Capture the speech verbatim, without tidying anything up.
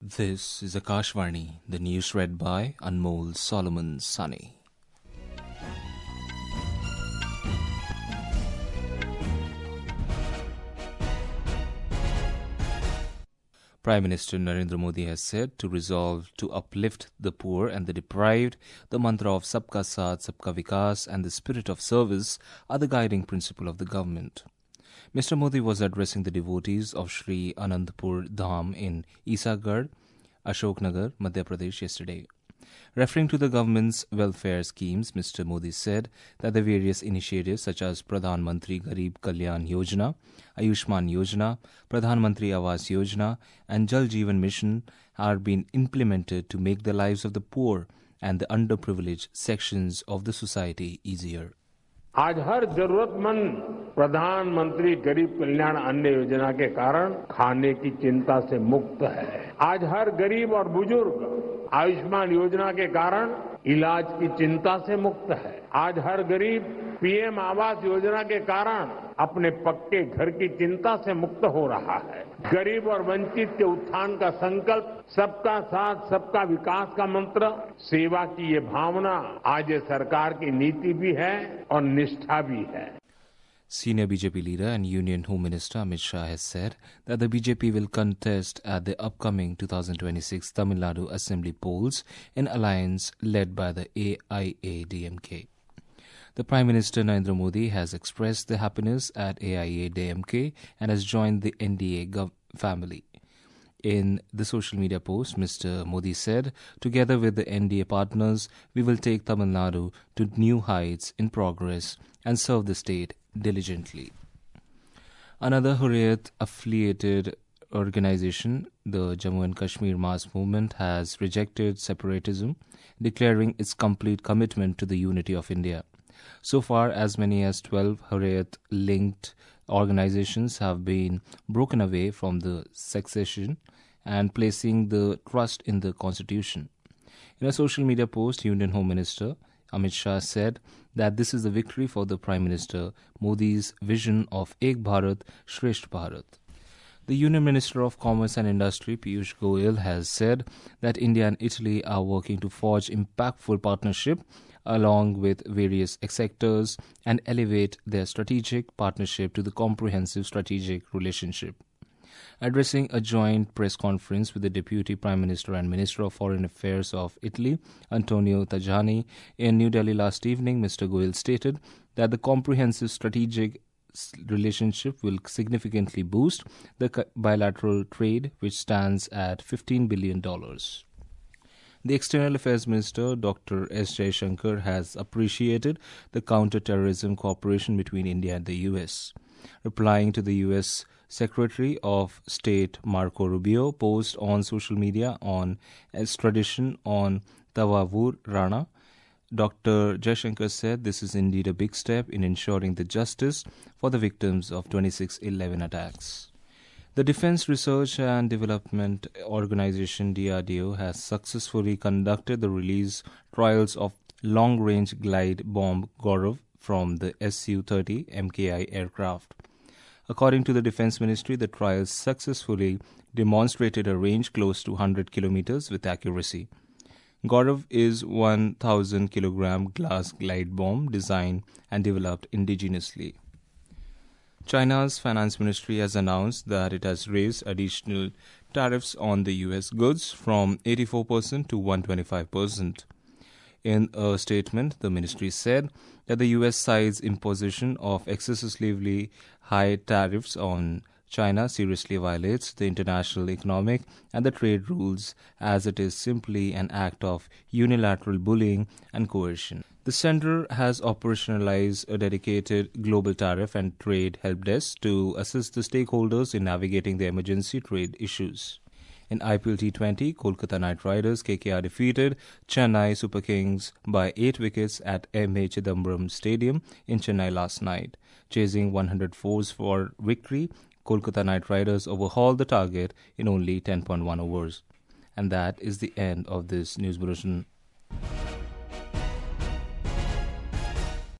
This is Akashvani, the news read by Anmol Solomon Sani. Prime Minister Narendra Modi has said to resolve to uplift the poor and the deprived, the mantra of Sabka Saath, Sabka Vikas and the spirit of service are the guiding principle of the government. Mister Modi was addressing the devotees of Sri Anandpur Dham in Isagarh, Ashoknagar, Madhya Pradesh yesterday. Referring to the government's welfare schemes, Mister Modi said that the various initiatives such as Pradhan Mantri Garib Kalyan Yojana, Ayushman Yojana, Pradhan Mantri Awas Yojana and Jal Jeevan Mission are being implemented to make the lives of the poor and the underprivileged sections of the society easier. आज हर जरूरतमंद प्रधानमंत्री गरीब कल्याण अन्न योजना के कारण खाने की चिंता से मुक्त है। आज हर गरीब और बुजुर्ग आयुष्मान योजना के कारण इलाज की चिंता से मुक्त है। आज हर गरीब पीएम आवास योजना के कारण अपने पक्के घर की चिंता से मुक्त हो रहा है। गरीब और वंचित के उत्थान का संकल्प, सबका साथ सबका विकास का मंत्र, सेवा की ये भावना आज ये सरकार की नीति भी है और निष्ठा भी है। Senior B J P leader and Union Home Minister Amit Shah has said that the B J P will contest at the upcoming twenty twenty-six Tamil Nadu Assembly polls in alliance led by the A I A D M K. The Prime Minister Narendra Modi has expressed the happiness at A I A D M K and has joined the N D A gov- family. In the social media post, Mister Modi said, together with the N D A partners, we will take Tamil Nadu to new heights in progress and serve the state diligently. Another Hurriyat-affiliated organization, the Jammu and Kashmir Mass Movement, has rejected separatism, declaring its complete commitment to the unity of India. So far, as many as twelve Hurriyat-linked organizations have been broken away from the secession and placing the trust in the constitution. In a social media post, Union Home Minister Amit Shah said that this is a victory for the Prime Minister Modi's vision of Ek Bharat, Shresth Bharat. The Union Minister of Commerce and Industry, Piyush Goyal, has said that India and Italy are working to forge impactful partnership along with various sectors and elevate their strategic partnership to the comprehensive strategic relationship. Addressing a joint press conference with the Deputy Prime Minister and Minister of Foreign Affairs of Italy, Antonio Tajani, in New Delhi last evening, Mister Goyal stated that the comprehensive strategic relationship will significantly boost the bilateral trade, which stands at fifteen billion dollars. The External Affairs Minister, Doctor S. Jaishankar, has appreciated the counter-terrorism cooperation between India and the U S. Replying to the U S Secretary of State Marco Rubio post on social media on extradition on Tawavur Rana, Doctor Jaishankar said this is indeed a big step in ensuring the justice for the victims of twenty-six eleven attacks. The Defense Research and Development Organization D R D O has successfully conducted the release trials of long-range glide bomb Gaurav from the S U thirty M K I aircraft. According to the Defense Ministry, the trials successfully demonstrated a range close to one hundred kilometers with accuracy. Gaurav is one thousand kilogram glass glide bomb designed and developed indigenously. China's finance ministry has announced that it has raised additional tariffs on the U S goods from eighty-four percent to one hundred twenty-five percent. In a statement, the ministry said that the U S side's imposition of excessively high tariffs on China seriously violates the international economic and the trade rules, as it is simply an act of unilateral bullying and coercion. The center has operationalized a dedicated global tariff and trade help desk to assist the stakeholders in navigating the emergency trade issues. In I P L T twenty, Kolkata Knight Riders K K R defeated Chennai Super Kings by eight wickets at M A Chidambaram Stadium in Chennai last night. Chasing one hundred fours for victory, Kolkata Knight Riders overhauled the target in only ten point one overs. And that is the end of this news bulletin.